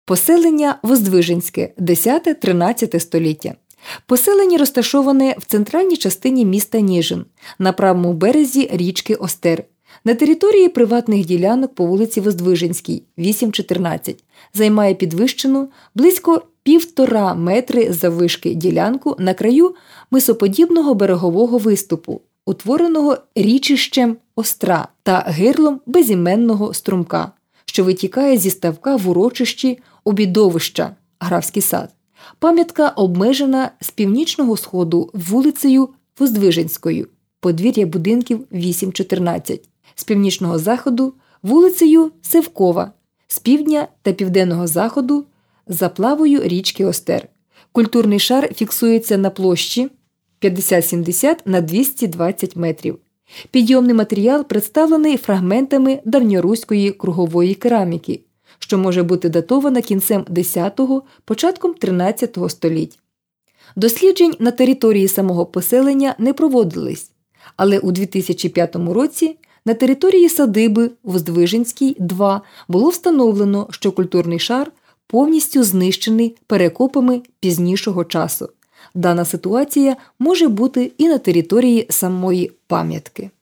Поселення Воздвиженське, 10-13 століття. Поселення розташоване в центральній частині міста Ніжин, на правому березі річки Остер, на території приватних ділянок по вулиці Воздвиженській, 8-14. Займає підвищену, близько 1,5 метри заввишки ділянку на краю мисоподібного берегового виступу, утвореного річищем Остра та гирлом безіменного струмка, що витікає зі ставка в урочищі Обідовища, Графський сад. Пам'ятка обмежена з північного сходу вулицею Воздвиженською, подвір'я будинків 8-14, з північного заходу вулицею Севкова, з півдня та південного заходу заплавою річки Остер. Культурний шар фіксується на площі 50-70 на 220 метрів. Підйомний матеріал представлений фрагментами давньоруської кругової кераміки, що може бути датована кінцем X – початком XIII століть. Досліджень на території самого поселення не проводились, але у 2005 році на території садиби Воздвиженській, 2 було встановлено, що культурний шар повністю знищений перекопами пізнішого часу. Дана ситуація може бути і на території самої пам'ятки.